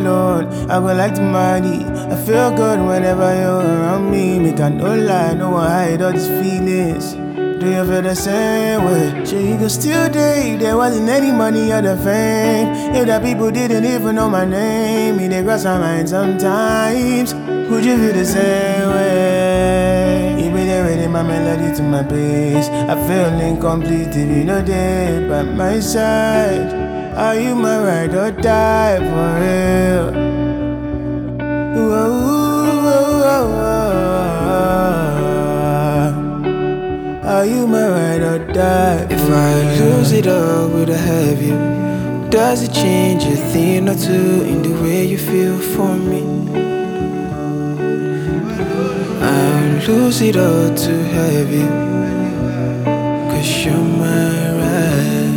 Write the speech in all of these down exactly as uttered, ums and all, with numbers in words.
alone, I go like to money. I feel good whenever you're around me. Make I no lie, no one hide all these feelings. Do you feel the same way? Sure, you could still date. There wasn't any money or the fame. If the people didn't even know my name, me they cross my mind sometimes. Would you feel the same way? You be there with my melody to my bass. I feel incomplete if you know that by my side. Are you my ride or die for real? Whoa, whoa, whoa, whoa. Are you my ride or die? If I lose it all, would I have you? Does it change a thing or two in the way you feel for me? I'll lose it all to have you, 'cause you're my ride.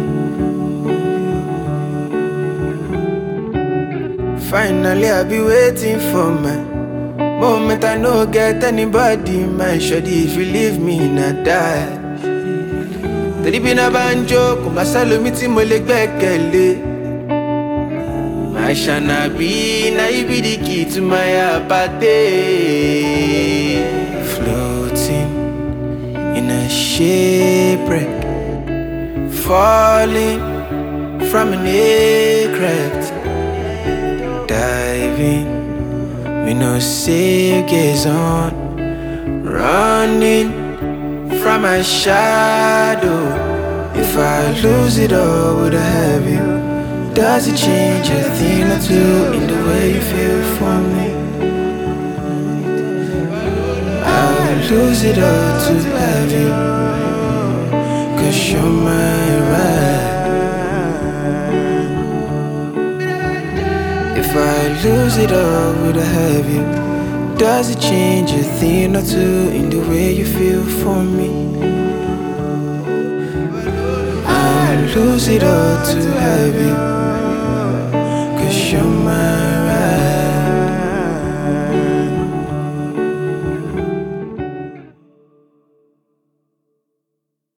Finally I'll be waiting for my moment. I no get anybody, my shawty. If you leave me, not die. Tẹ̀lé bí na banjo, kò má sálómi tí mo lè gbẹ́kẹ̀lé. My Shanabi, now you be the key to my apathy. Floating in a shipwreck, falling from an aircraft, diving with no safe gaze on, running from my shadow. If I lose it all, would I have you? Does it change a thing or two in the way you feel for me? I'll lose it all to have you, 'cause you're my ride. If I lose it all, would I have you? Does it change a thing or two in the way you feel for me? I'll lose it all to have you,